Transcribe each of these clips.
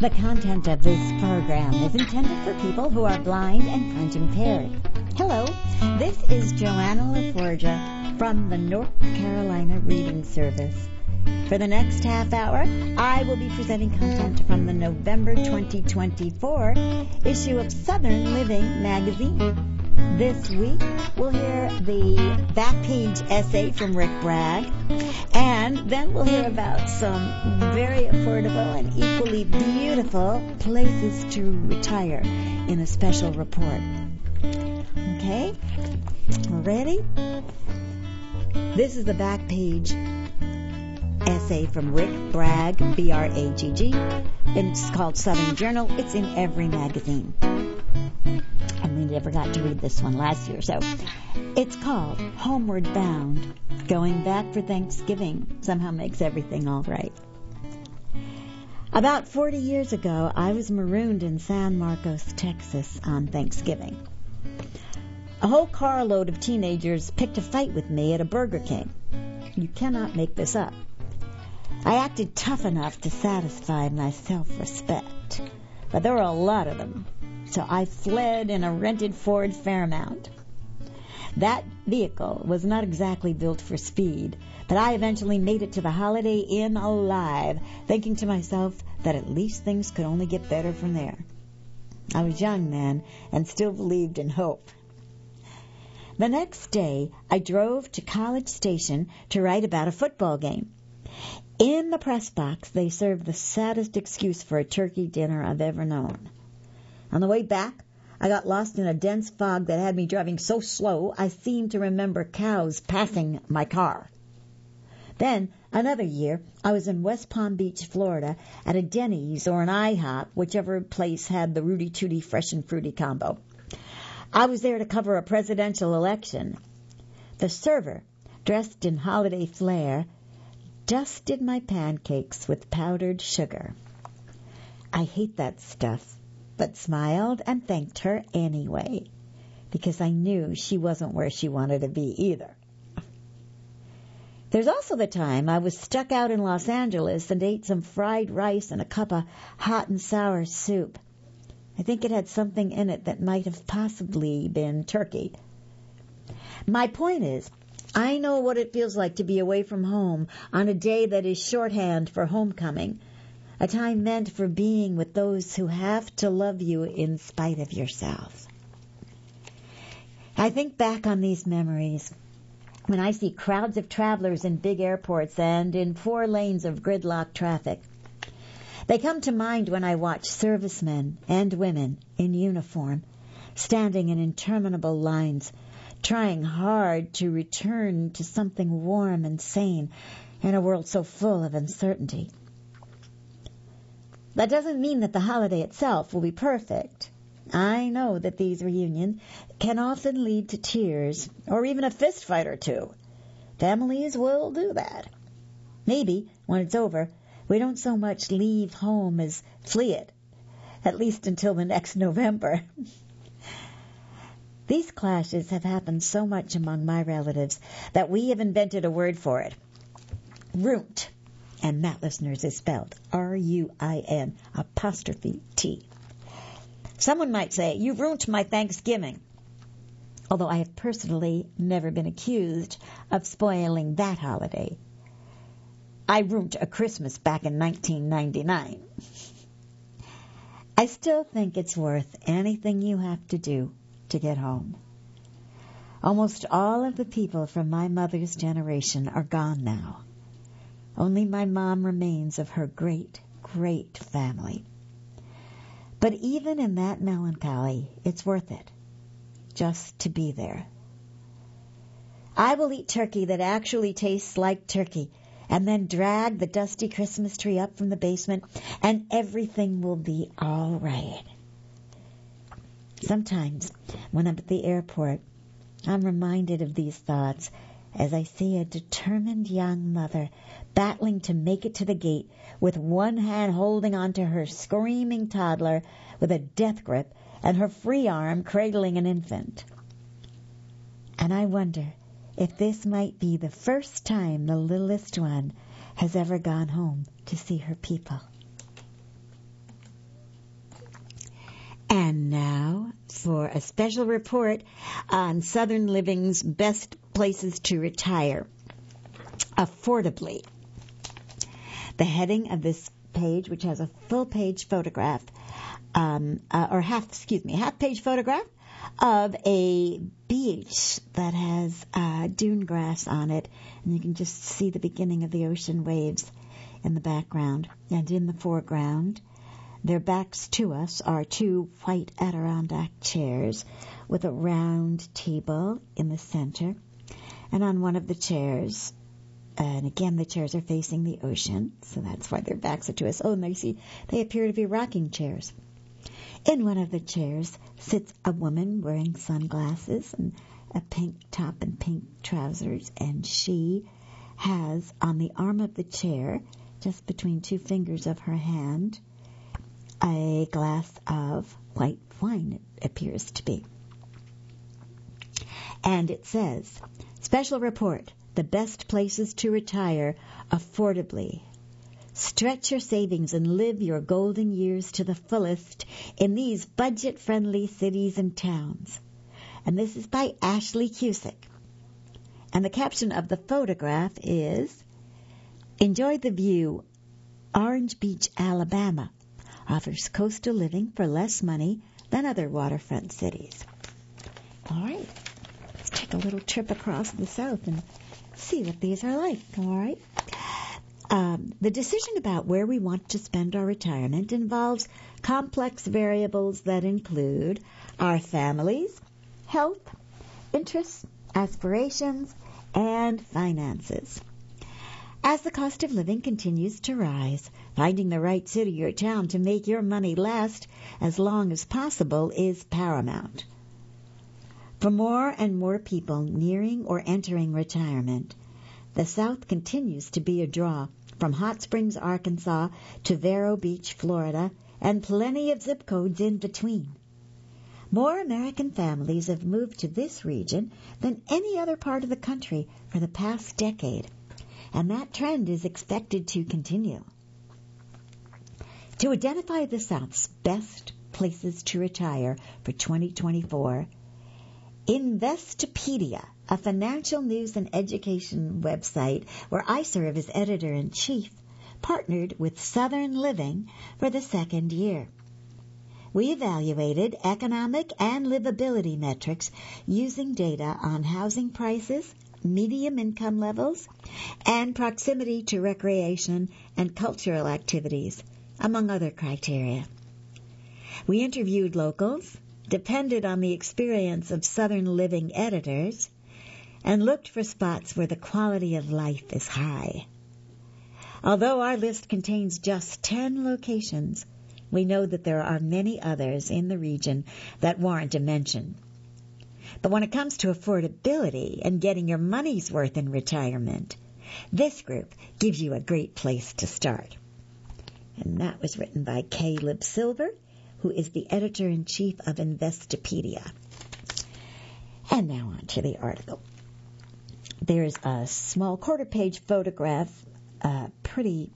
The content of this program is intended for people who are blind and print impaired. Hello, this is Joanna LaForgia from the North Carolina Reading Service. For the next half hour, I will be presenting content from the November 2024 issue of Southern Living magazine. This week, we'll hear the back page essay from Rick Bragg, and then we'll hear about some very affordable and equally beautiful places to retire in a special report. Okay? Ready? This is the back page essay from Rick Bragg, B-R-A-G-G. It's called Southern Journal. It's in every magazine. And we never got to read this one last year. So it's called Homeward Bound. Going back for Thanksgiving somehow makes everything all right. About 40 years ago, I was marooned in San Marcos, Texas on Thanksgiving. A whole carload of teenagers picked a fight with me at a Burger King. You cannot make this up. I acted tough enough to satisfy my self-respect, but there were a lot of them, so I fled in a rented Ford Fairmount. That vehicle was not exactly built for speed, but I eventually made it to the Holiday Inn alive, thinking to myself that at least things could only get better from there. I was young then and still believed in hope. The next day, I drove to College Station to write about a football game. In the press box, they served the saddest excuse for a turkey dinner I've ever known. On the way back, I got lost in a dense fog that had me driving so slow I seemed to remember cows passing my car. Then, another year, I was in West Palm Beach, Florida, at a Denny's or an IHOP, whichever place had the Rudy Tooty Fresh and Fruity combo. I was there to cover a presidential election. The server, dressed in holiday flair, dusted my pancakes with powdered sugar. I hate that stuff, but smiled and thanked her anyway, because I knew she wasn't where she wanted to be either. There's also the time I was stuck out in Los Angeles and ate some fried rice and a cup of hot and sour soup. I think it had something in it that might have possibly been turkey. My point is, I know what it feels like to be away from home on a day that is shorthand for homecoming, a time meant for being with those who have to love you in spite of yourself. I think back on these memories when I see crowds of travelers in big airports and in 4 lanes of gridlock traffic. They come to mind when I watch servicemen and women in uniform standing in interminable lines, trying hard to return to something warm and sane in a world so full of uncertainty. That doesn't mean that the holiday itself will be perfect. I know that these reunions can often lead to tears or even a fist fight or two. Families will do that. Maybe, when it's over, we don't so much leave home as flee it, at least until the next November. These clashes have happened so much among my relatives that we have invented a word for it. Ruint. And Matt Listeners is spelled R-U-I-N''T. Someone might say, "You ruined my Thanksgiving," although I have personally never been accused of spoiling that holiday. I ruined a Christmas back in 1999. I still think it's worth anything you have to do to get home. Almost all of the people from my mother's generation are gone now. Only my mom remains of her great, great family. But even in that melancholy, it's worth it, just to be there. I will eat turkey that actually tastes like turkey, and then drag the dusty Christmas tree up from the basement, and everything will be all right. Sometimes, when I'm at the airport, I'm reminded of these thoughts as I see a determined young mother battling to make it to the gate with one hand holding onto her screaming toddler with a death grip and her free arm cradling an infant. And I wonder if this might be the first time the littlest one has ever gone home to see her people. And now for a special report on Southern Living's best places to retire affordably. The heading of this page, which has a full-page photograph, half-page photograph of a beach that has dune grass on it, and you can just see the beginning of the ocean waves in the background. And in the foreground, their backs to us are two white Adirondack chairs with a round table in the center. And on one of the chairs, and again the chairs are facing the ocean, so that's why their backs are to us. Oh, and they appear to be rocking chairs. In one of the chairs sits a woman wearing sunglasses and a pink top and pink trousers, and she has on the arm of the chair, just between two fingers of her hand, a glass of white wine, it appears to be. And it says, special report, the best places to retire affordably. Stretch your savings and live your golden years to the fullest in these budget-friendly cities and towns. And this is by Ashley Cusick. And the caption of the photograph is, enjoy the view. Orange Beach, Alabama offers coastal living for less money than other waterfront cities. All right, let's take a little trip across the South and see what these are like. All right. The decision about where we want to spend our retirement involves complex variables that include our families, health, interests, aspirations, and finances. As the cost of living continues to rise, finding the right city or town to make your money last as long as possible is paramount. For more and more people nearing or entering retirement, the South continues to be a draw, from Hot Springs, Arkansas to Vero Beach, Florida, and plenty of zip codes in between. More American families have moved to this region than any other part of the country for the past decade, and that trend is expected to continue. To identify the South's best places to retire for 2024, Investopedia, a financial news and education website where I serve as editor-in-chief, partnered with Southern Living for the second year. We evaluated economic and livability metrics using data on housing prices, medium income levels, and proximity to recreation and cultural activities, among other criteria. We interviewed locals, depended on the experience of Southern Living editors, and looked for spots where the quality of life is high. Although our list contains just 10 locations, we know that there are many others in the region that warrant a mention. But when it comes to affordability and getting your money's worth in retirement, this group gives you a great place to start. And that was written by Caleb Silver, who is the editor-in-chief of Investopedia. And now on to the article. There's a small quarter-page photograph, pretty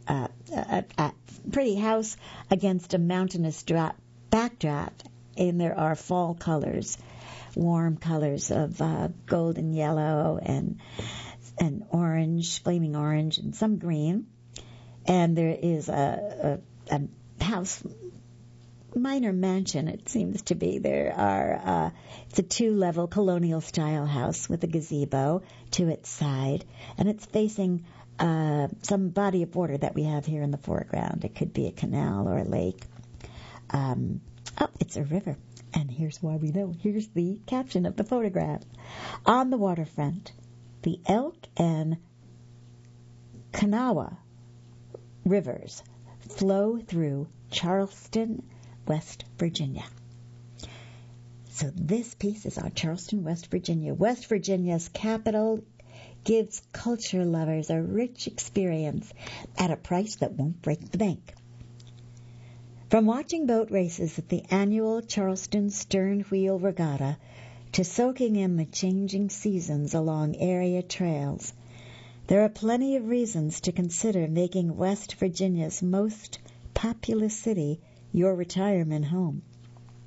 house against a mountainous backdrop, and there are fall colors, warm colors of golden yellow and orange, flaming orange, and some green. And there is a house, minor mansion, it seems to be. It's a 2-level colonial-style house with a gazebo to its side, and it's facing some body of water that we have here in the foreground. It could be a canal or a lake. It's a river, and here's why we know. Here's the caption of the photograph. On the waterfront, the Elk and Kanawha rivers flow through Charleston, West Virginia. So this piece is on Charleston, West Virginia. West Virginia's capital gives culture lovers a rich experience at a price that won't break the bank. From watching boat races at the annual Charleston Stern Wheel Regatta to soaking in the changing seasons along area trails, there are plenty of reasons to consider making West Virginia's most populous city your retirement home.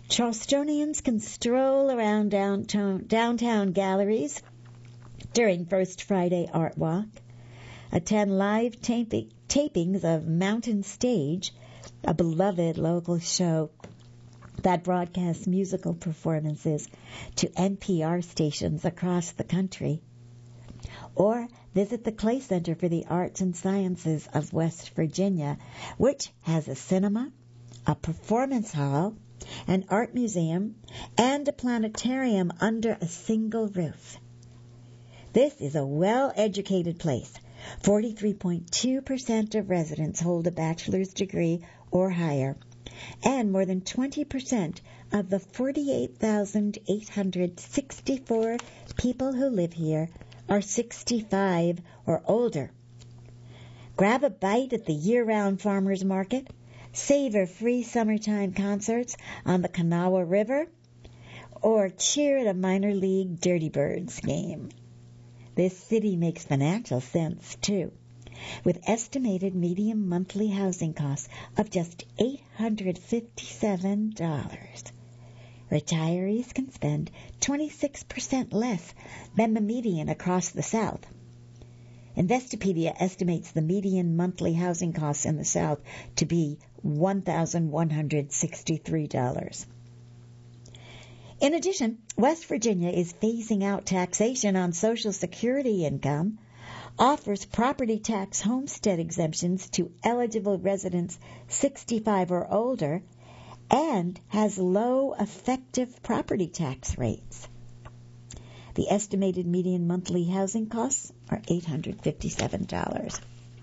Charlestonians can stroll around downtown galleries during First Friday Art Walk, attend live tapings of Mountain Stage, a beloved local show that broadcasts musical performances to NPR stations across the country, or visit the Clay Center for the Arts and Sciences of West Virginia, which has a cinema, a performance hall, an art museum, and a planetarium under a single roof. This is a well-educated place. 43.2% of residents hold a bachelor's degree or higher, and more than 20% of the 48,864 people who live here are 65 or older. Grab a bite at the year-round farmers market, savor free summertime concerts on the Kanawha River, or cheer at a minor league Dirty Birds game. This city makes financial sense, too, with estimated median monthly housing costs of just $857. Retirees can spend 26% less than the median across the South. Investopedia estimates the median monthly housing costs in the South to be $1,163. In addition, West Virginia is phasing out taxation on Social Security income, offers property tax homestead exemptions to eligible residents 65 or older, and has low effective property tax rates. The estimated median monthly housing costs are $857.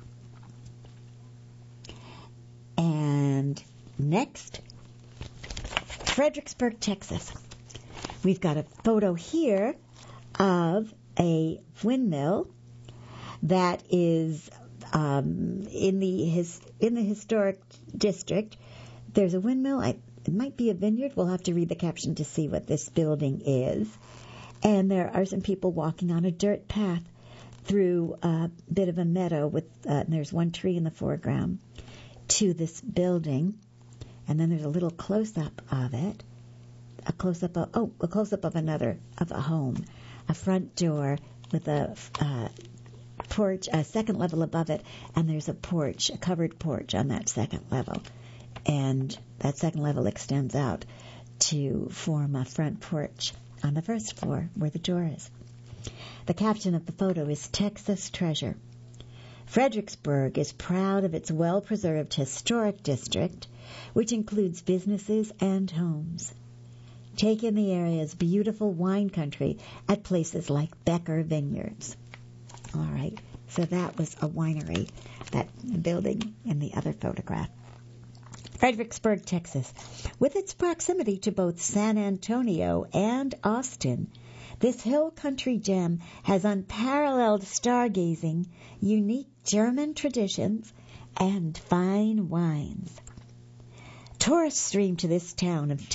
And next, Fredericksburg, Texas. We've got a photo here of a windmill that is in the historic district. There's a windmill. It might be a vineyard. We'll have to read the caption to see what this building is. And there are some people walking on a dirt path through a bit of a meadow with there's one tree in the foreground to this building. And then there's a little close-up of it. A close-up of a home, a front door with a porch, a second level above it, and there's a porch, a covered porch on that second level. And that second level extends out to form a front porch on the first floor where the door is. The caption of the photo is Texas Treasure. Fredericksburg is proud of its well-preserved historic district, which includes businesses and homes. Take in the area's beautiful wine country at places like Becker Vineyards. All right, so that was a winery, that building in the other photograph. Fredericksburg, Texas. With its proximity to both San Antonio and Austin, this hill country gem has unparalleled stargazing, unique German traditions, and fine wines. Tourists stream to this town of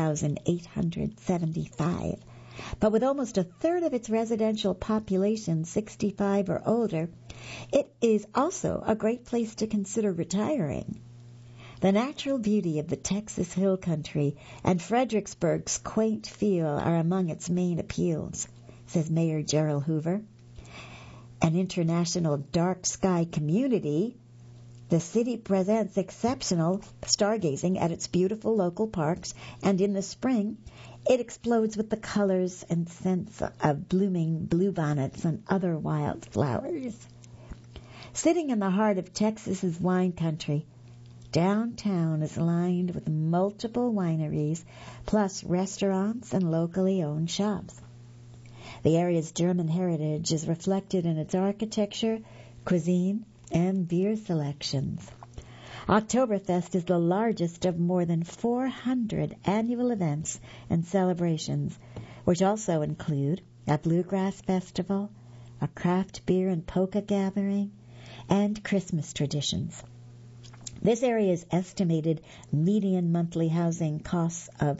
10,875, but with almost a third of its residential population 65 or older, it is also a great place to consider retiring. The natural beauty of the Texas Hill Country and Fredericksburg's quaint feel are among its main appeals, says Mayor Gerald Hoover. An international dark sky community, the city presents exceptional stargazing at its beautiful local parks, and in the spring, it explodes with the colors and scents of blooming bluebonnets and other wild flowers. Sitting in the heart of Texas's wine country, downtown is lined with multiple wineries, plus restaurants and locally owned shops. The area's German heritage is reflected in its architecture, cuisine, and beer selections. Oktoberfest is the largest of more than 400 annual events and celebrations, which also include a bluegrass festival, a craft beer and polka gathering, and Christmas traditions. This area's estimated median monthly housing costs of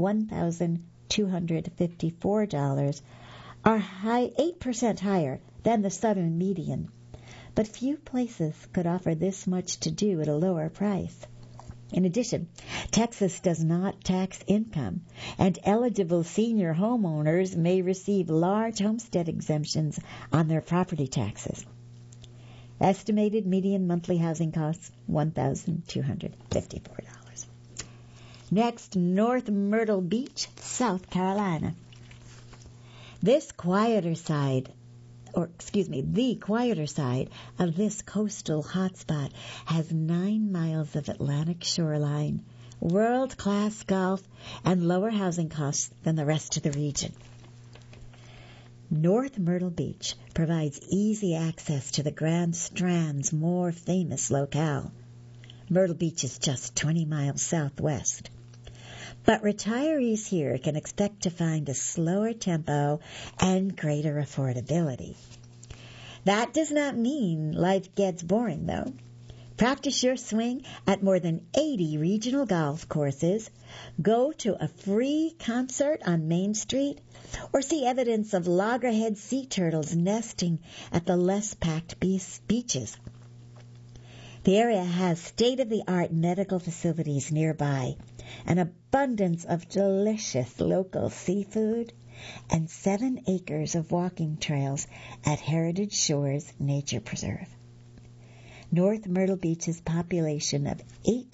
$1,254 are 8% higher than the southern median, but few places could offer this much to do at a lower price. In addition, Texas does not tax income, and eligible senior homeowners may receive large homestead exemptions on their property taxes. Estimated median monthly housing costs, $1,254. Next, North Myrtle Beach, South Carolina. The quieter side of this coastal hotspot has 9 miles of Atlantic shoreline, world-class golf, and lower housing costs than the rest of the region. North Myrtle Beach provides easy access to the Grand Strand's more famous locale. Myrtle Beach is just 20 miles southwest. But retirees here can expect to find a slower tempo and greater affordability. That does not mean life gets boring, though. Practice your swing at more than 80 regional golf courses, go to a free concert on Main Street, or see evidence of loggerhead sea turtles nesting at the less packed beaches. The area has state-of-the-art medical facilities nearby, an abundance of delicious local seafood, and 7 acres of walking trails at Heritage Shores Nature Preserve. North Myrtle Beach's population of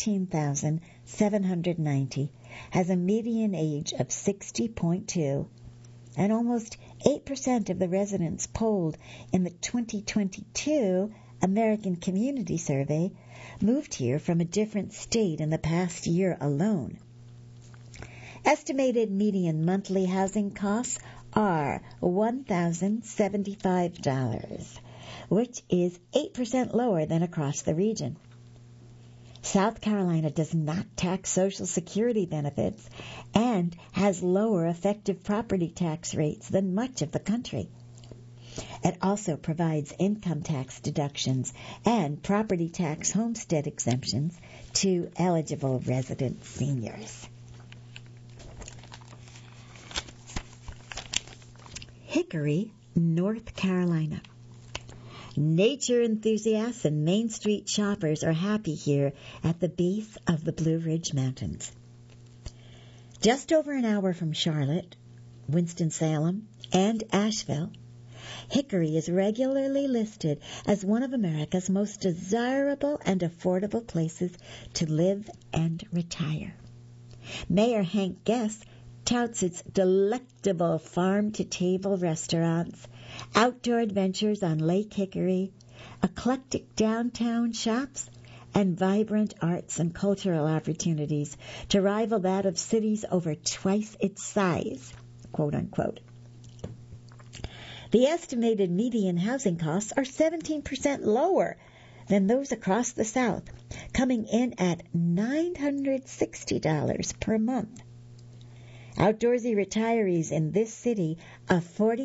18,790 has a median age of 60.2, and almost 8% of the residents polled in the 2022 American Community Survey moved here from a different state in the past year alone. Estimated median monthly housing costs are $1,075, which is 8% lower than across the region. South Carolina does not tax Social Security benefits and has lower effective property tax rates than much of the country. It also provides income tax deductions and property tax homestead exemptions to eligible resident seniors. Hickory, North Carolina. Nature enthusiasts and Main Street shoppers are happy here at the base of the Blue Ridge Mountains. Just over an hour from Charlotte, Winston-Salem, and Asheville, Hickory is regularly listed as one of America's most desirable and affordable places to live and retire. Mayor Hank Guest touts its delectable farm-to-table restaurants, outdoor adventures on Lake Hickory, eclectic downtown shops, and vibrant arts and cultural opportunities to rival that of cities over twice its size, quote unquote. The estimated median housing costs are 17% lower than those across the South, coming in at $960 per month. Outdoorsy retirees in this city of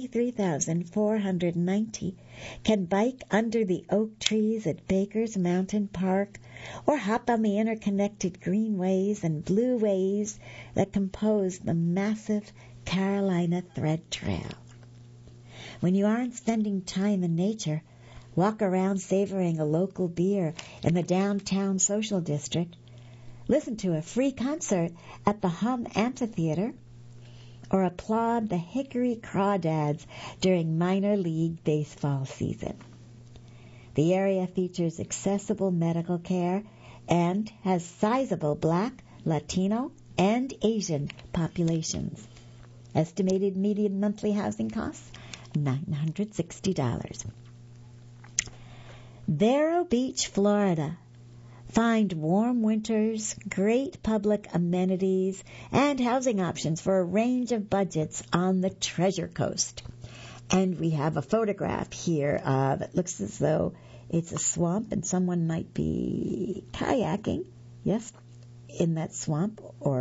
43,490 can bike under the oak trees at Baker's Mountain Park or hop on the interconnected greenways and blue ways that compose the massive Carolina Thread Trail. When you aren't spending time in nature, walk around savoring a local beer in the downtown social district, listen to a free concert at the Hum Amphitheater, or applaud the Hickory Crawdads during minor league baseball season. The area features accessible medical care and has sizable Black, Latino, and Asian populations. Estimated median monthly housing costs, $960. Vero Beach, Florida. Find warm winters, great public amenities, and housing options for a range of budgets on the Treasure Coast. And we have a photograph here that looks as though it's a swamp and someone might be kayaking, yes, in that swamp,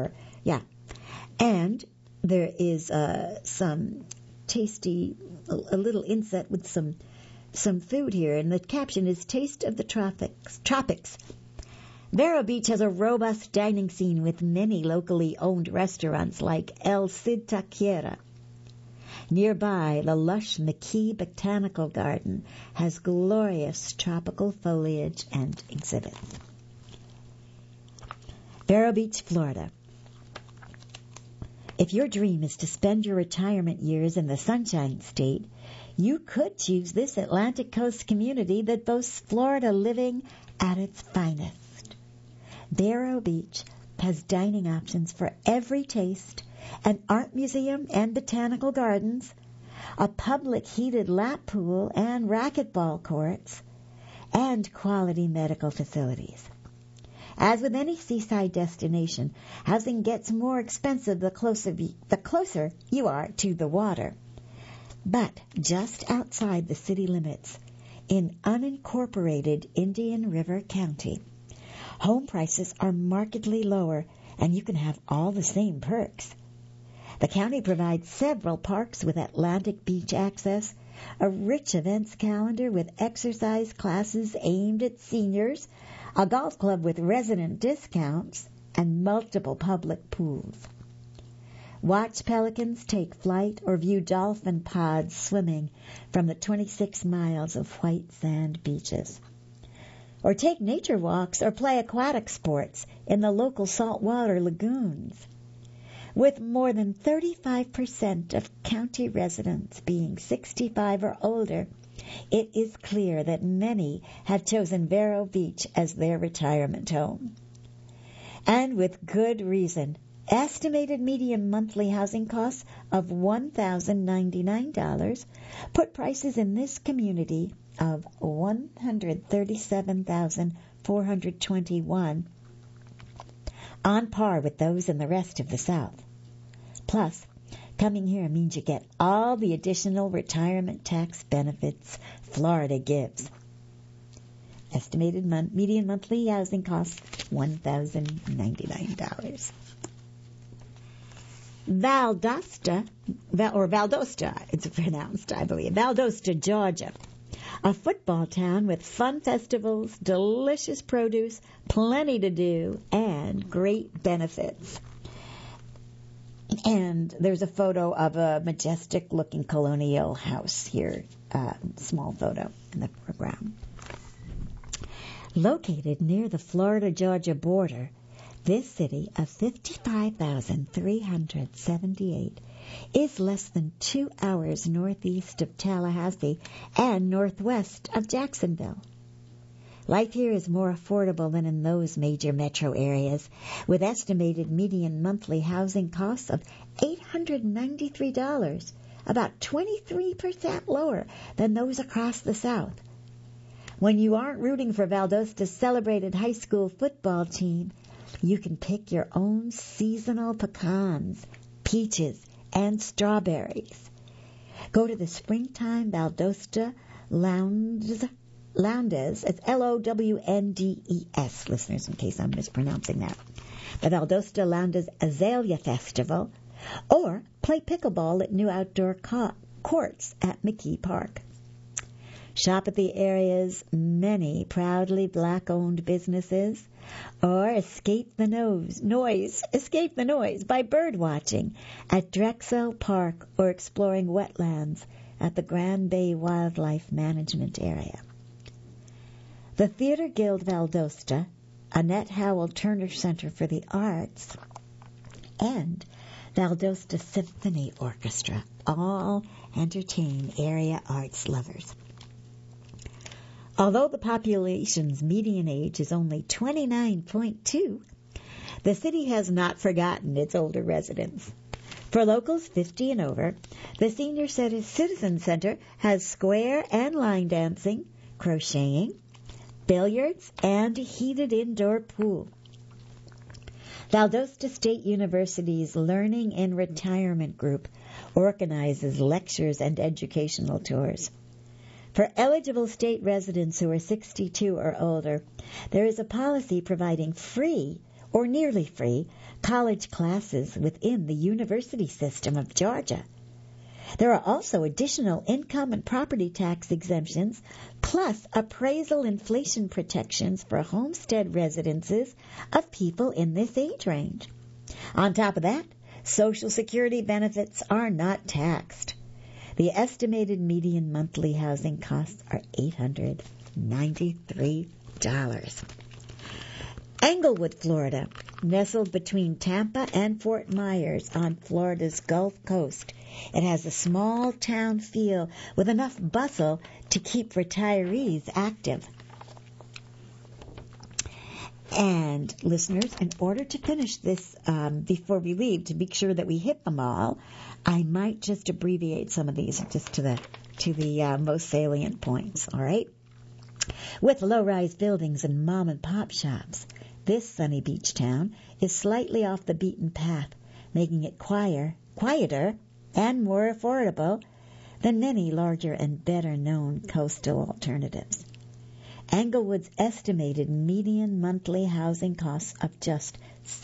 And there is some tasty, a little inset with some food here, and the caption is Taste of the Tropics. Vero Beach has a robust dining scene with many locally owned restaurants like El Cid Taquera. Nearby, the lush McKee Botanical Garden has glorious tropical foliage and exhibits. Vero Beach, Florida. If your dream is to spend your retirement years in the Sunshine State, you could choose this Atlantic Coast community that boasts Florida living at its finest. Vero Beach has dining options for every taste, an art museum and botanical gardens, a public heated lap pool and racquetball courts, and quality medical facilities. As with any seaside destination, housing gets more expensive the closer you are to the water. But just outside the city limits, in unincorporated Indian River County, home prices are markedly lower, and you can have all the same perks. The county provides several parks with Atlantic Beach access, a rich events calendar with exercise classes aimed at seniors, a golf club with resident discounts, and multiple public pools. Watch pelicans take flight or view dolphin pods swimming from the 26 miles of white sand beaches. Or take nature walks or play aquatic sports in the local saltwater lagoons. With more than 35% of county residents being 65 or older, it is clear that many have chosen Vero Beach as their retirement home. And with good reason. Estimated median monthly housing costs of $1,099 put prices in this community of $137,421 on par with those in the rest of the South. Plus, coming here means you get all the additional retirement tax benefits Florida gives. Estimated median monthly housing costs, $1,099. Valdosta, it's pronounced, I believe, Valdosta, Georgia. A football town with fun festivals, delicious produce, plenty to do, and great benefits. And there's a photo of a majestic-looking colonial house here, small photo in the foreground. Located near the Florida-Georgia border, this city of 55,378 is less than 2 hours northeast of Tallahassee and northwest of Jacksonville. Life here is more affordable than in those major metro areas, with estimated median monthly housing costs of $893, about 23% lower than those across the South. When you aren't rooting for Valdosta's celebrated high school football team, you can pick your own seasonal pecans, peaches, and strawberries. Go to the Springtime Valdosta Lowndes, it's L-O-W-N-D-E-S, listeners, in case I'm mispronouncing that. The Valdosta Lowndes Azalea Festival, or play pickleball at new outdoor courts at McKee Park. Shop at the area's many proudly black-owned businesses, or escape the noise by bird watching at Drexel Park or exploring wetlands at the Grand Bay Wildlife Management Area. The Theater Guild Valdosta, Annette Howell Turner Center for the Arts, and Valdosta Symphony Orchestra all entertain area arts lovers. Although the population's median age is only 29.2, the city has not forgotten its older residents. For locals 50 and over, the Senior Citizen Center has square and line dancing, crocheting, billiards, and a heated indoor pool. Valdosta State University's Learning in Retirement Group organizes lectures and educational tours. For eligible state residents who are 62 or older, there is a policy providing free or nearly free college classes within the university system of Georgia. There are also additional income and property tax exemptions, plus appraisal inflation protections for homestead residences of people in this age range. On top of that, Social Security benefits are not taxed. The estimated median monthly housing costs are $893. Englewood, Florida. nestled between Tampa and Fort Myers on Florida's Gulf Coast. It has a small town feel with enough bustle to keep retirees active. And listeners, in order to finish this before we leave, to make sure that we hit them all, I might just abbreviate some of these just to the most salient points. All right. With low-rise buildings and mom-and-pop shops, this sunny beach town is slightly off the beaten path, making it quieter and more affordable than many larger and better-known coastal alternatives. Englewood's estimated median monthly housing costs of just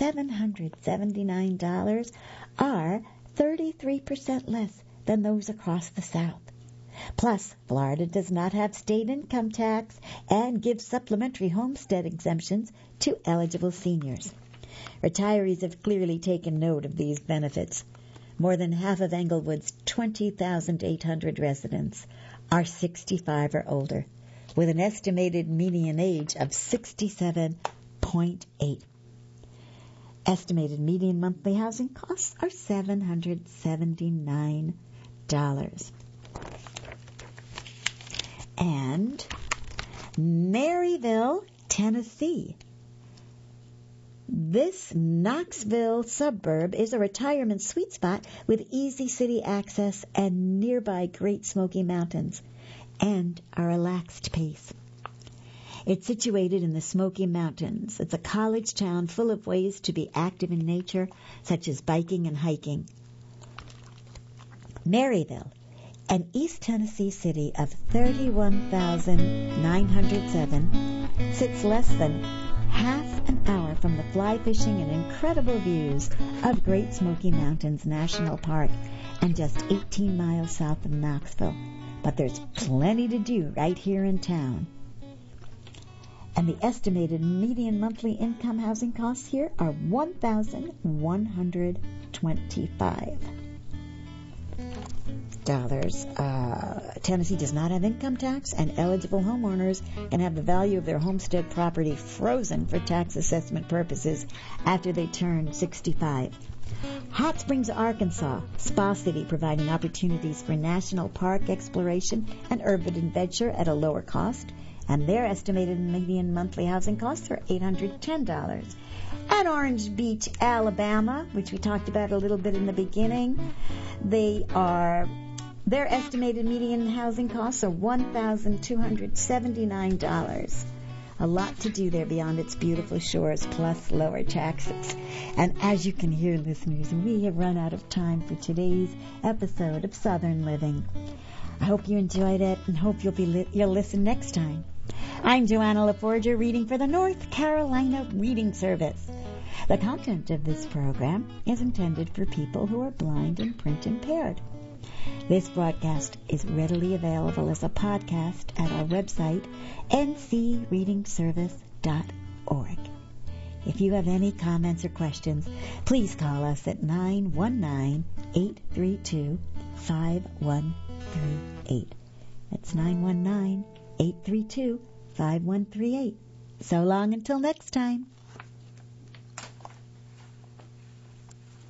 $779 are 33% less than those across the South. Plus, Florida does not have state income tax and gives supplementary homestead exemptions to eligible seniors. Retirees have clearly taken note of these benefits. More than half of Englewood's 20,800 residents are 65 or older, with an estimated median age of 67.8. Estimated median monthly housing costs are $779. And Maryville, Tennessee. This Knoxville suburb is a retirement sweet spot with easy city access and nearby Great Smoky Mountains and a relaxed pace. It's situated in the Smoky Mountains. It's a college town full of ways to be active in nature, such as biking and hiking. Maryville, an East Tennessee city of 31,907, sits less than half an hour from the fly fishing and incredible views of Great Smoky Mountains National Park and just 18 miles south of Knoxville. But there's plenty to do right here in town. And the estimated median monthly income housing costs here are $1,125. Tennessee does not have income tax, and eligible homeowners can have the value of their homestead property frozen for tax assessment purposes after they turn 65. Hot Springs, Arkansas, Spa City, providing opportunities for national park exploration and urban adventure at a lower cost, and their estimated median monthly housing costs are $810. At Orange Beach, Alabama, which we talked about a little bit in the beginning, their estimated median housing costs are $1,279. A lot to do there beyond its beautiful shores, plus lower taxes. And as you can hear, listeners, we have run out of time for today's episode of Southern Living. I hope you enjoyed it and hope you'll listen next time. I'm Joanna LaForger, reading for the North Carolina Reading Service. The content of this program is intended for people who are blind and print impaired. This broadcast is readily available as a podcast at our website, ncreadingservice.org. If you have any comments or questions, please call us at 919-832-5138. That's 919-832-5138. So long until next time.